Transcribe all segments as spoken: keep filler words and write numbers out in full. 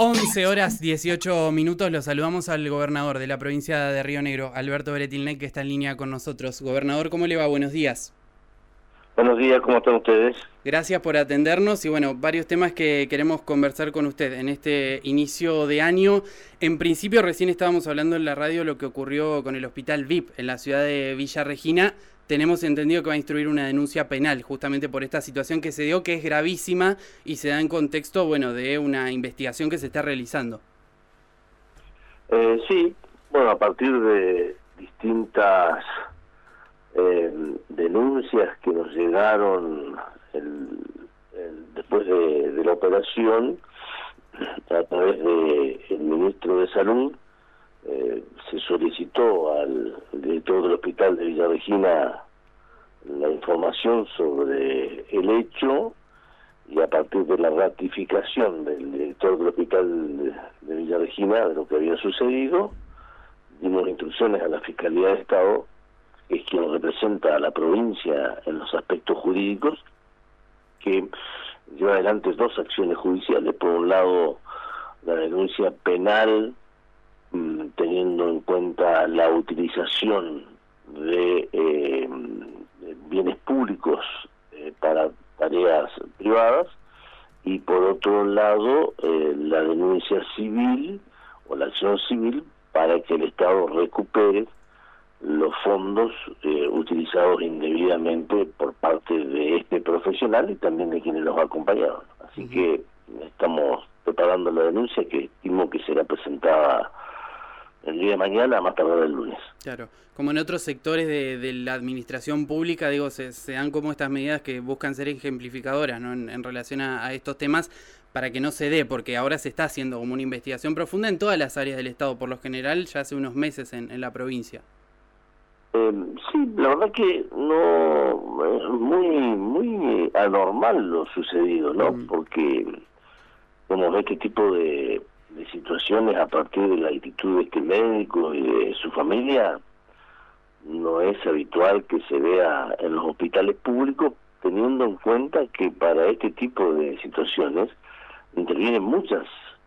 once horas dieciocho minutos, los saludamos al gobernador de la provincia de Río Negro, Alberto Bretilnec, que está en línea con nosotros. Gobernador, ¿cómo le va? Buenos días. Buenos días, ¿cómo están ustedes? Gracias por atendernos y bueno, varios temas que queremos conversar con usted en este inicio de año. En principio, recién estábamos hablando en la radio lo que ocurrió con el hospital V I P en la ciudad de Villa Regina. Tenemos entendido que va a instruir una denuncia penal justamente por esta situación que se dio, que es gravísima y se da en contexto, bueno, de una investigación que se está realizando. Eh, sí, bueno, a partir de distintas eh, denuncias que nos llegaron el, el, después de, de la operación, a través del ministro de Salud, Eh, se solicitó al director del hospital de Villa Regina la información sobre el hecho, y a partir de la ratificación del director del hospital de, de Villa Regina de lo que había sucedido, dimos instrucciones a la Fiscalía de Estado, que es quien representa a la provincia en los aspectos jurídicos, que lleva adelante dos acciones judiciales. Por un lado, la denuncia penal teniendo en cuenta la utilización de, eh, de bienes públicos eh, para tareas privadas, y por otro lado eh, la denuncia civil o la acción civil para que el Estado recupere los fondos eh, utilizados indebidamente por parte de este profesional y también de quienes los acompañaron. Así uh-huh. que estamos preparando la denuncia, que estimo que será presentada el día de mañana, a más tardar el lunes. Claro, como en otros sectores de, de la administración pública, digo, se, se dan como estas medidas que buscan ser ejemplificadoras, ¿no? en, en relación a, a estos temas, para que no se dé, porque ahora se está haciendo como una investigación profunda en todas las áreas del Estado, por lo general, ya hace unos meses en, en la provincia. Eh, sí, la verdad que no, es muy, muy anormal lo sucedido, ¿no? Mm. Porque como este tipo de de situaciones a partir de la actitud de este médico y de su familia, no es habitual que se vea en los hospitales públicos, teniendo en cuenta que para este tipo de situaciones intervienen muchas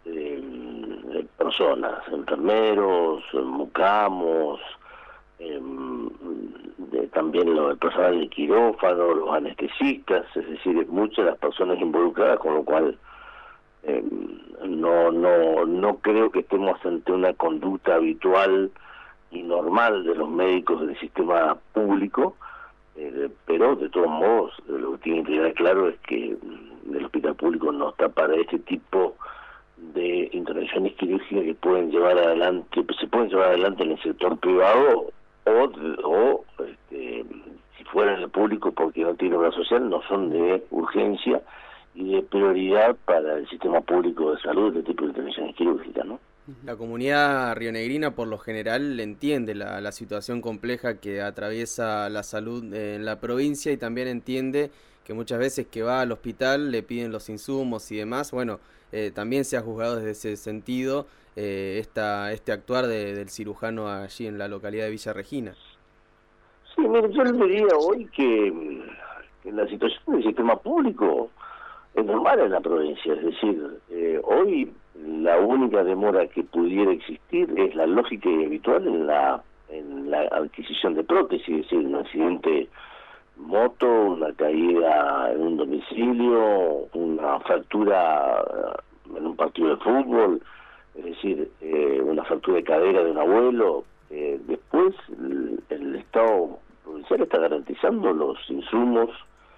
eh, personas, enfermeros, mucamos, eh, de, también los, el personal de quirófano, los anestesistas, es decir, muchas las personas involucradas, con lo cual Eh, no no no creo que estemos ante una conducta habitual y normal de los médicos del sistema público, eh, pero de todos modos lo que tiene que quedar claro es que el hospital público no está para este tipo de intervenciones quirúrgicas que pueden llevar adelante se pueden llevar adelante en el sector privado o, o este, si fuera en el público, porque no tiene obra social, no son de urgencia y de prioridad para el sistema público de salud de tipo de intervenciones quirúrgicas, ¿no? La comunidad rionegrina por lo general entiende la, la situación compleja que atraviesa la salud en la provincia, y también entiende que muchas veces que va al hospital le piden los insumos y demás. Bueno, eh, también se ha juzgado desde ese sentido eh, esta, este actuar de, del cirujano allí en la localidad de Villa Regina. Sí, mire, yo le diría hoy que, que la situación del sistema público es normal en la provincia, es decir, eh, hoy la única demora que pudiera existir es la lógica y habitual en la en la adquisición de prótesis, es decir, un accidente moto, una caída en un domicilio, una fractura en un partido de fútbol, es decir, eh, una fractura de cadera de un abuelo. Eh, después el, el Estado provincial está garantizando los insumos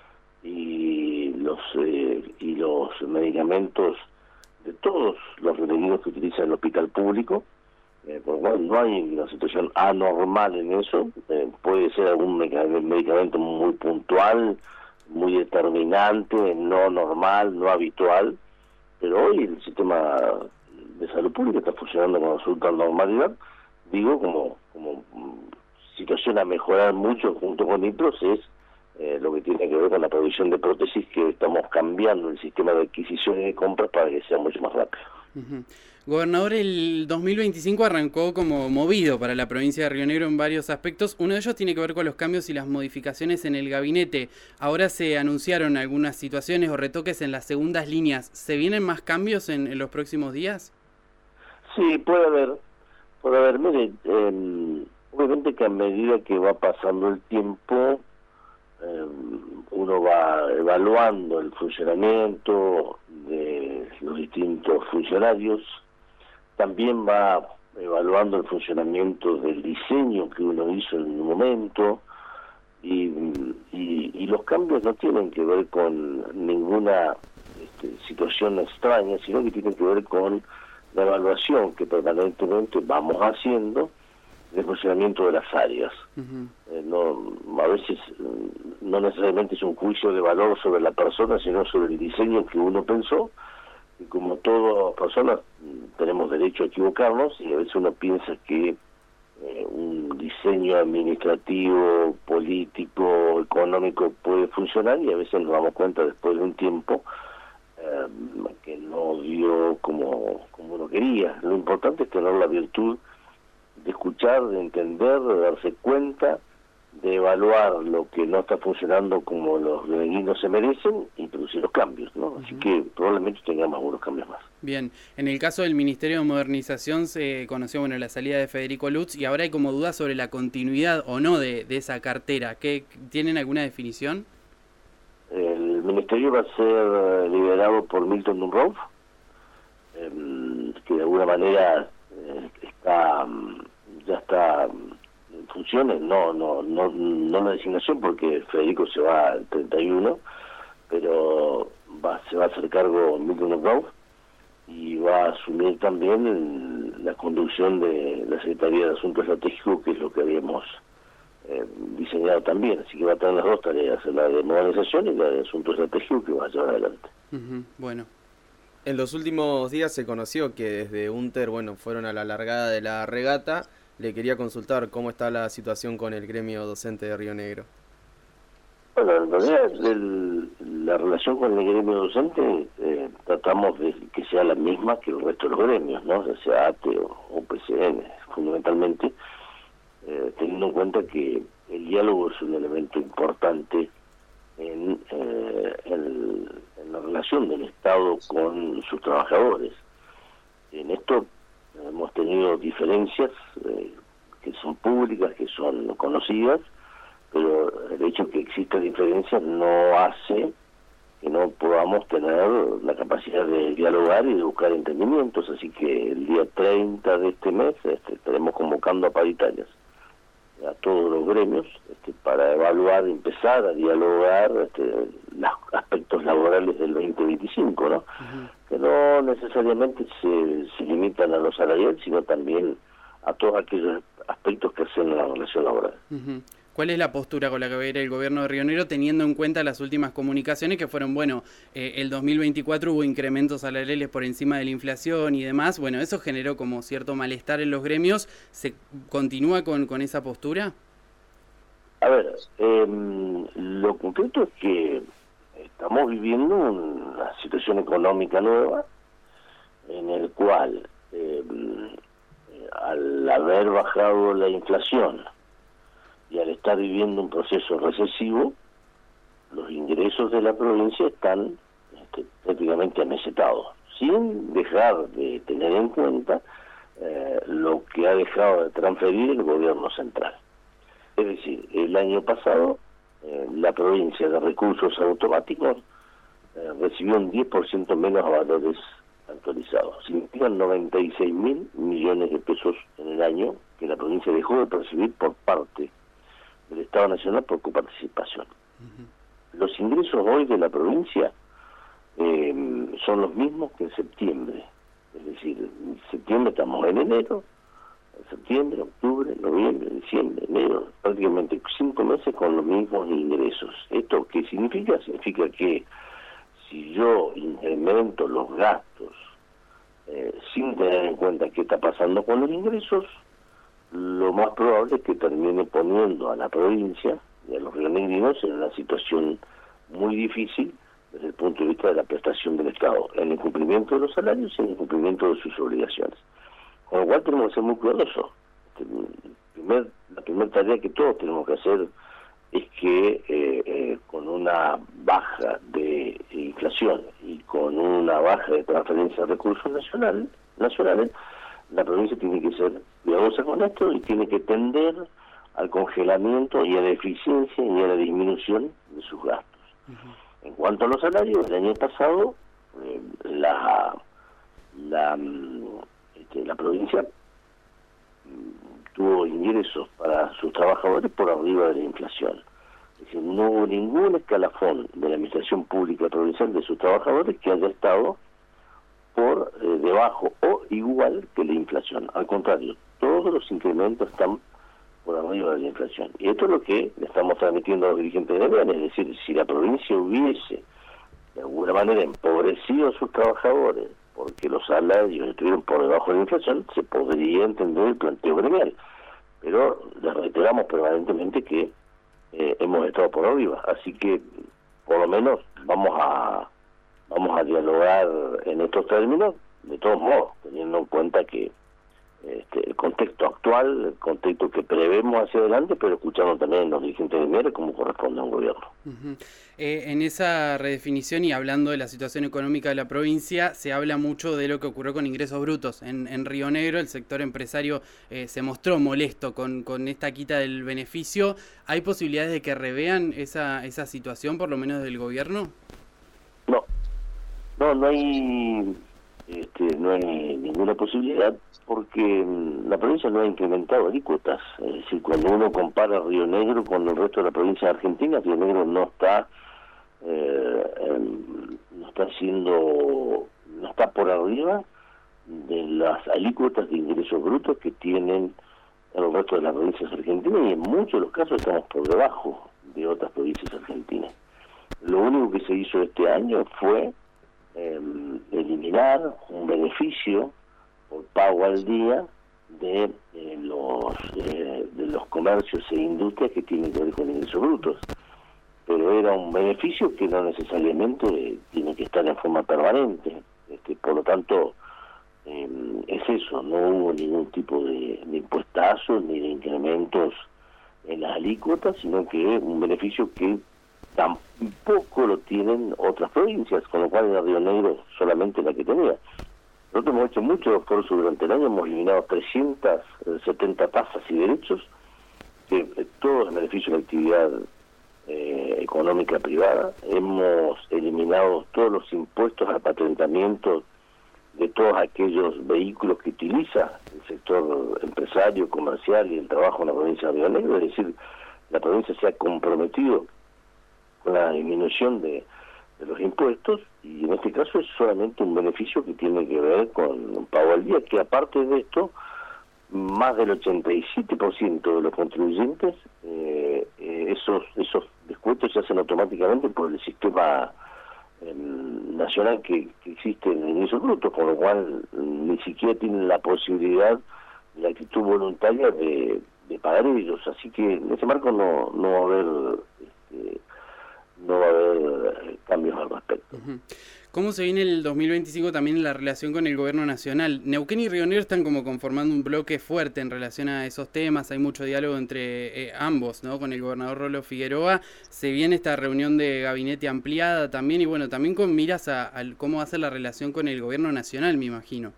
y los eh, y los medicamentos de todos los requeridos que utiliza el hospital público, eh, por lo cual no hay una situación anormal en eso. Eh, puede ser algún medicamento muy puntual, muy determinante, no normal, no habitual, pero hoy el sistema de salud pública está funcionando con absoluta normalidad. Digo, como como situación a mejorar mucho junto con IPROS es Eh, lo que tiene que ver con la provisión de prótesis, que estamos cambiando el sistema de adquisición y de compras para que sea mucho más rápido. Uh-huh. Gobernador, el dos mil veinticinco arrancó como movido para la provincia de Río Negro en varios aspectos. Uno de ellos tiene que ver con los cambios y las modificaciones en el gabinete. Ahora se anunciaron algunas situaciones o retoques en las segundas líneas. ¿Se vienen más cambios en, en los próximos días? Sí, puede haber. Puede haber. Mire, eh, obviamente que a medida que va pasando el tiempo, eh, uno va evaluando el funcionamiento de los distintos funcionarios. También va evaluando el funcionamiento del diseño que uno hizo en un momento y, y, y los cambios no tienen que ver con ninguna este, situación extraña, sino que tienen que ver con la evaluación que permanentemente vamos haciendo del funcionamiento de las áreas. Uh-huh. Eh, no, a veces no necesariamente es un juicio de valor sobre la persona, sino sobre el diseño que uno pensó. Y como todas personas tenemos derecho a equivocarnos, y a veces uno piensa que eh, un diseño administrativo, político, económico puede funcionar, y a veces nos damos cuenta después de un tiempo eh, que no dio como, como uno quería. Lo importante es tener la virtud de escuchar, de entender, de darse cuenta, de evaluar lo que no está funcionando como los rioneguinos se merecen y producir los cambios, ¿no? Uh-huh. Así que probablemente tengamos algunos cambios más. Bien, en el caso del Ministerio de Modernización se conoció, bueno, la salida de Federico Lutz, y ahora hay como dudas sobre la continuidad o no de, de esa cartera. ¿Qué, ¿Tienen alguna definición? El Ministerio va a ser liderado por Milton Dunroff, eh, que de alguna manera eh, está ya está en funciones, no no no no la designación, porque Federico se va al treinta y uno, pero va, se va a hacer cargo Milton Dunroff y va a asumir también el, la conducción de la Secretaría de Asuntos Estratégicos, que es lo que habíamos eh, diseñado también, así que va a tener las dos tareas, la de modernización y la de Asuntos Estratégicos, que va a llevar adelante. Uh-huh. Bueno. En los últimos días se conoció que desde UNTER, bueno, fueron a la largada de la regata. Le quería consultar cómo está la situación con el gremio docente de Río Negro. Bueno, en realidad el, la relación con el gremio docente eh, tratamos de que sea la misma que el resto de los gremios, ¿no? Ya sea A T E o U P C N, fundamentalmente, eh, teniendo en cuenta que el diálogo es un elemento importante en, eh, en, en la relación del Estado con sus trabajadores. En esto hemos tenido diferencias eh, que son públicas, que son conocidas, pero el hecho de que exista diferencias no hace que no podamos tener la capacidad de dialogar y de buscar entendimientos. Así que el día treinta de este mes este, estaremos convocando a paritarias a todos los gremios este, para evaluar, empezar a dialogar este, los aspectos laborales del veinte veinticinco, ¿no? Uh-huh. Que no necesariamente se, se limitan a los salariales, sino también a todos aquellos aspectos que hacen la relación laboral. Uh-huh. ¿Cuál es la postura con la que va a ir el gobierno de Río Negro, teniendo en cuenta las últimas comunicaciones que fueron, bueno, eh, el dos mil veinticuatro hubo incrementos salariales por encima de la inflación y demás? Bueno, eso generó como cierto malestar en los gremios. ¿Se continúa con, con esa postura? A ver, eh, lo concreto es que estamos viviendo una situación económica nueva en el cual, eh, al haber bajado la inflación y al estar viviendo un proceso recesivo, los ingresos de la provincia están este, prácticamente amesetados, sin dejar de tener en cuenta eh, lo que ha dejado de transferir el gobierno central. Es decir, el año pasado eh, la provincia de recursos automáticos eh, recibió un diez por ciento menos a valores actualizados. Significan noventa y seis mil millones de pesos en el año que la provincia dejó de percibir por parte del Estado Nacional por coparticipación. Uh-huh. Los ingresos hoy de la provincia eh, son los mismos que en septiembre. Es decir, en septiembre estamos en enero, en septiembre, octubre, noviembre, diciembre, enero, prácticamente cinco meses con los mismos ingresos. ¿Esto qué significa? Significa que si yo incremento los gastos eh, sin tener en cuenta qué está pasando con los ingresos, lo más probable es que termine poniendo a la provincia y a los rionegrinos en una situación muy difícil desde el punto de vista de la prestación del Estado, en el cumplimiento de los salarios y en el cumplimiento de sus obligaciones. Con lo cual tenemos que ser muy cuidadosos. Primer, la primera tarea que todos tenemos que hacer es que eh, eh, con una baja de inflación y con una baja de transferencia de recursos nacional, nacionales, la provincia tiene que ser cuidadosa con esto y tiene que tender al congelamiento y a la eficiencia y a la disminución de sus gastos. Uh-huh. En cuanto a los salarios, el año pasado eh, la, la, este, la provincia tuvo ingresos para sus trabajadores por arriba de la inflación. Es decir, no hubo ningún escalafón de la administración pública provincial de sus trabajadores que haya estado por eh, debajo o igual que la inflación. Al contrario, todos los incrementos están por arriba de la inflación. Y esto es lo que le estamos transmitiendo a los dirigentes de Neven, es decir, si la provincia hubiese de alguna manera empobrecido a sus trabajadores porque los salarios estuvieron por debajo de la inflación, se podría entender el planteo gremial. Pero les reiteramos permanentemente que eh, hemos estado por arriba, así que por lo menos vamos a vamos a dialogar en estos términos, de todos modos, teniendo en cuenta que este, el contexto actual, el contexto que prevemos hacia adelante, pero escuchando también los dirigentes de Miera como corresponde a un gobierno. Uh-huh. Eh, en esa redefinición y hablando de la situación económica de la provincia, se habla mucho de lo que ocurrió con ingresos brutos. En, en Río Negro el sector empresario eh, se mostró molesto con, con esta quita del beneficio. ¿Hay posibilidades de que revean esa, esa situación, por lo menos del gobierno? No, no, no hay... Este, no hay ninguna posibilidad porque la provincia no ha incrementado alícuotas. Es decir, cuando uno compara Río Negro con el resto de la provincia de Argentina, Río Negro no está eh, eh, no está siendo no está por arriba de las alícuotas de ingresos brutos que tienen el resto de las provincias argentinas, y en muchos de los casos estamos por debajo de otras provincias argentinas. Lo único que se hizo este año fue Eh, eliminar un beneficio por pago al día de eh, los eh, de los comercios e industrias que tienen que ver con ingresos brutos, pero era un beneficio que no necesariamente eh, tiene que estar en forma permanente. Este, por lo tanto eh, es eso, no hubo ningún tipo de, de impuestazos ni de incrementos en las alícuotas, sino que un beneficio que tampoco lo tienen otras provincias, con lo cual en Río Negro solamente la que tenía. Nosotros hemos hecho muchos esfuerzos durante el año, hemos eliminado trescientas setenta tasas y derechos, que eh, todos en beneficio de la actividad eh, económica privada. Hemos eliminado todos los impuestos al patentamiento de todos aquellos vehículos que utiliza el sector empresario, comercial y el trabajo en la provincia de Río Negro. Es decir, la provincia se ha comprometido la disminución de, de los impuestos, y en este caso es solamente un beneficio que tiene que ver con un pago al día, que aparte de esto, más del ochenta y siete por ciento de los contribuyentes, eh, eh, esos esos descuentos se hacen automáticamente por el sistema eh, nacional que, que existe en ingresos brutos, con lo cual ni siquiera tienen la posibilidad, la actitud voluntaria de, de pagar ellos, así que en ese marco no, no va a haber... Este, no va a haber cambios al respecto. Uh-huh. ¿Cómo se viene el dos mil veinticinco también en la relación con el gobierno nacional? Neuquén y Río Negro están como conformando un bloque fuerte en relación a esos temas, hay mucho diálogo entre eh, ambos, ¿no? Con el gobernador Rolo Figueroa, se viene esta reunión de gabinete ampliada también, y bueno, también con miras a, a cómo va a ser la relación con el gobierno nacional, me imagino.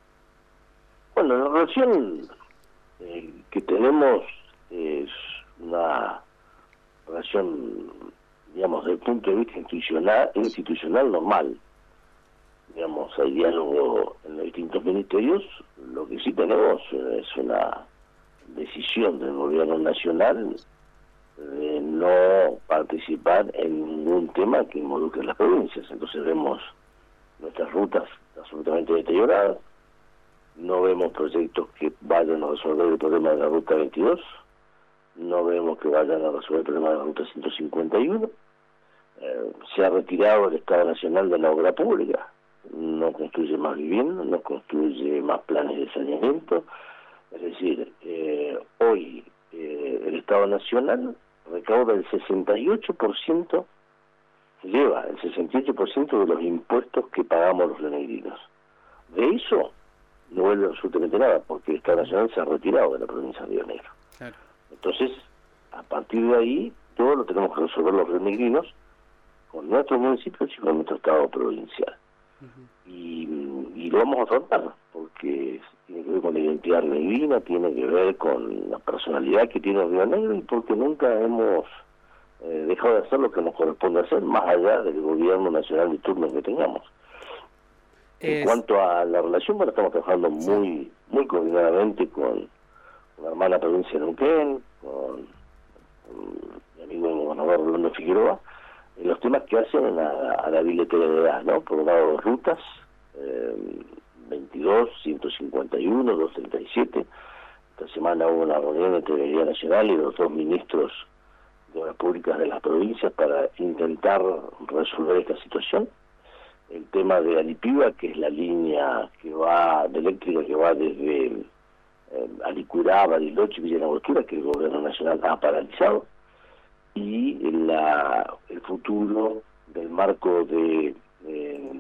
Bueno, la relación eh, que tenemos es una relación, digamos, desde el punto de vista institucional, institucional normal. Digamos, hay diálogo en los distintos ministerios. Lo que sí tenemos es una decisión del gobierno nacional de no participar en ningún tema que involucre a las provincias. Entonces vemos nuestras rutas absolutamente deterioradas, no vemos proyectos que vayan a resolver el problema de la ruta veintidós, no vemos que vayan a resolver el problema de la ruta ciento cincuenta y uno, eh, se ha retirado el Estado Nacional de la obra pública, no construye más vivienda, no construye más planes de saneamiento. Es decir, eh, hoy eh, el Estado Nacional recauda el sesenta y ocho por ciento se lleva el sesenta y ocho por ciento de los impuestos que pagamos los rionegrinos. De eso no vuelve absolutamente nada, porque el Estado Nacional se ha retirado de la provincia de Río Negro. Claro. Entonces, a partir de ahí, todo lo tenemos que resolver los rionegrinos con nuestros municipios y con nuestro Estado provincial. Uh-huh. y, y lo vamos a afrontar, porque tiene que ver con la identidad rionegrina, tiene que ver con la personalidad que tiene Río Negro, y porque nunca hemos eh, dejado de hacer lo que nos corresponde hacer, más allá del gobierno nacional de turno que tengamos. Es... En cuanto a la relación, bueno, estamos trabajando muy muy coordinadamente con, con la hermana provincia de Neuquén, con, con mi amigo el gobernador Rolando Figueroa, en los temas que hacen a, a la bilateralidad, ¿no? Por un lado, rutas, eh, veintidós, ciento cincuenta y uno, doscientos treinta y siete. Esta semana hubo una reunión entre la Tesorería Nacional y los dos ministros de Obras Públicas de las provincias para intentar resolver esta situación. El tema de Alipiba, que es la línea que va de eléctrica que va desde eh, Alicurá, Bariloche y Villa Langostura, que el gobierno nacional ha paralizado, y la, el futuro del marco de, de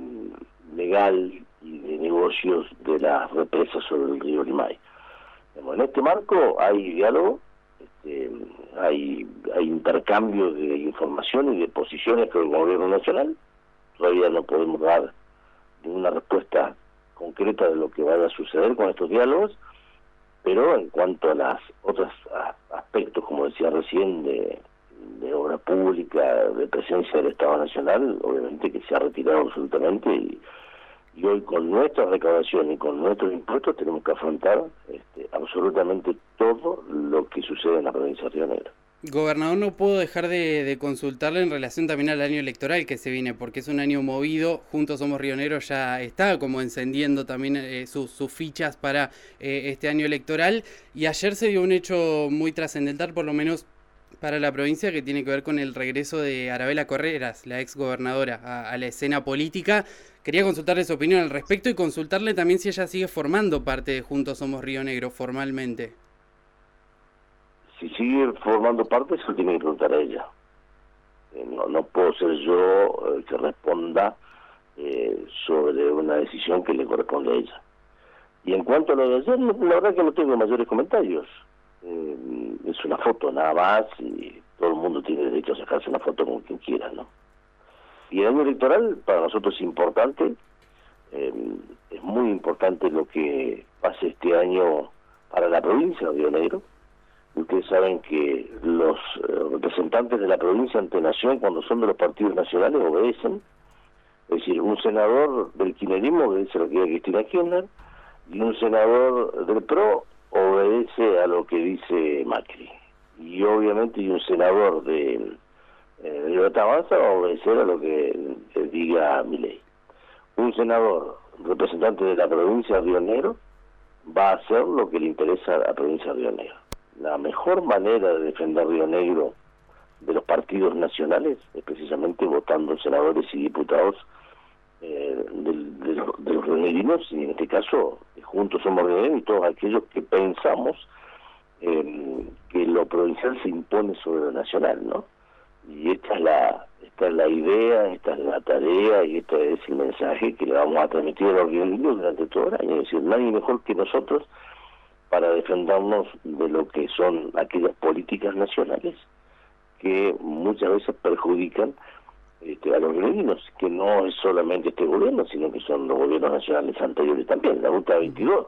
legal y de negocios de las represas sobre el río Limay. En este marco hay diálogo, este, hay, hay intercambio de información y de posiciones con el gobierno nacional. Todavía no podemos dar ninguna respuesta concreta de lo que vaya a suceder con estos diálogos, pero en cuanto a los otros aspectos, como decía recién, de, de obra pública, de presencia del Estado Nacional, obviamente que se ha retirado absolutamente, y, y hoy con nuestra recaudación y con nuestros impuestos tenemos que afrontar este, absolutamente todo lo que sucede en la provincia de Río Negro. Gobernador, no puedo dejar de, de consultarle en relación también al año electoral que se viene, porque es un año movido. Juntos Somos Río Negro ya está como encendiendo también eh, sus, sus fichas para eh, este año electoral, y ayer se dio un hecho muy trascendental, por lo menos para la provincia, que tiene que ver con el regreso de Arabela Correras, la ex gobernadora, a, a la escena política. Quería consultarle su opinión al respecto y consultarle también si ella sigue formando parte de Juntos Somos Río Negro formalmente. Si sigue formando parte, eso tiene que preguntar a ella. Eh, no, no puedo ser yo el que responda eh, sobre una decisión que le corresponde a ella. Y en cuanto a lo de ayer, la verdad que no tengo mayores comentarios. Eh, es una foto nada más, y todo el mundo tiene derecho a sacarse una foto con quien quiera, ¿no? Y el año electoral para nosotros es importante, eh, es muy importante lo que pase este año para la provincia de Río Negro. Ustedes saben que los eh, representantes de la provincia ante nación, cuando son de los partidos nacionales, obedecen. Es decir, un senador del kirchnerismo obedece a lo que diga Cristina Kirchner, y un senador del P R O obedece a lo que dice Macri. Y obviamente y un senador de, eh, de Libertad Avanza va a obedecer a lo que eh, diga Milei. Un senador representante de la provincia de Río Negro va a hacer lo que le interesa a la provincia de Río Negro. La mejor manera de defender Río Negro de los partidos nacionales es precisamente votando senadores y diputados eh, de, de, los, de los rionegrinos, y en este caso Juntos Somos Río Negro, y todos aquellos que pensamos eh, que lo provincial se impone sobre lo nacional, ¿no? Y esta es la esta es la idea, esta es la tarea, y este es el mensaje que le vamos a transmitir a los rionegrinos durante todo el año. Es decir, nadie mejor que nosotros para defendernos de lo que son aquellas políticas nacionales que muchas veces perjudican este, a los rionegrinos, que no es solamente este gobierno, sino que son los gobiernos nacionales anteriores también. La Ruta veintidós,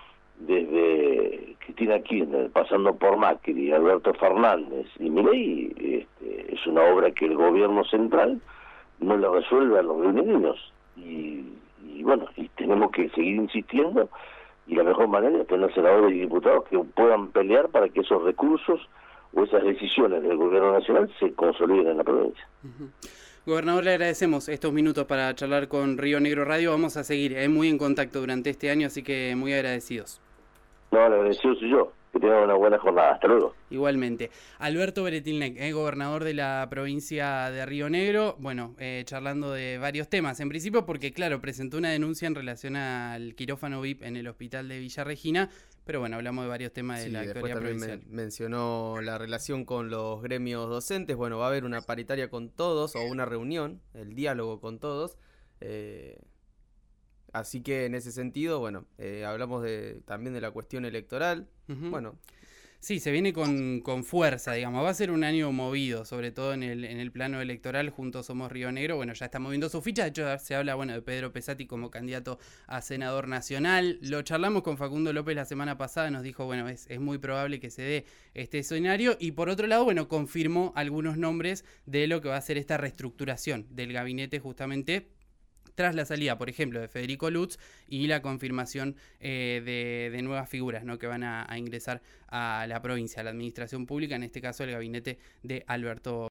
desde Cristina Kirchner, pasando por Macri, Alberto Fernández y Milei, este, es una obra que el gobierno central no la resuelve a los rionegrinos. Y, y bueno, y tenemos que seguir insistiendo, y la mejor manera es tener senadores y diputados que puedan pelear para que esos recursos o esas decisiones del gobierno nacional se consoliden en la provincia. Uh-huh. Gobernador, le agradecemos estos minutos para charlar con Río Negro Radio. Vamos a seguir eh, muy en contacto durante este año, así que muy agradecidos. No, el agradecido soy yo. Que tengan una buena jornada. Hasta luego. Igualmente. Alberto Beretilnec, eh, gobernador de la provincia de Río Negro, bueno, eh, charlando de varios temas. En principio porque, claro, presentó una denuncia en relación al quirófano V I P en el hospital de Villa Regina, pero bueno, hablamos de varios temas de sí, la actualidad provincial. Men- mencionó la relación con los gremios docentes. Bueno, va a haber una paritaria con todos o una reunión, el diálogo con todos. Eh, así que en ese sentido, bueno, eh, hablamos de, también de la cuestión electoral. Uh-huh. Bueno. Sí, se viene con, con fuerza, digamos. Va a ser un año movido, sobre todo en el, en el plano electoral. Juntos Somos Río Negro, bueno, ya está moviendo su ficha. De hecho, se habla, bueno, de Pedro Pesati como candidato a senador nacional. Lo charlamos con Facundo López la semana pasada. Nos dijo, bueno, es, es muy probable que se dé este escenario. Y por otro lado, bueno, confirmó algunos nombres de lo que va a ser esta reestructuración del gabinete justamente tras la salida, por ejemplo, de Federico Lutz y la confirmación eh, de, de nuevas figuras, ¿no?, que van a, a ingresar a la provincia, a la administración pública, en este caso el gabinete de Alberto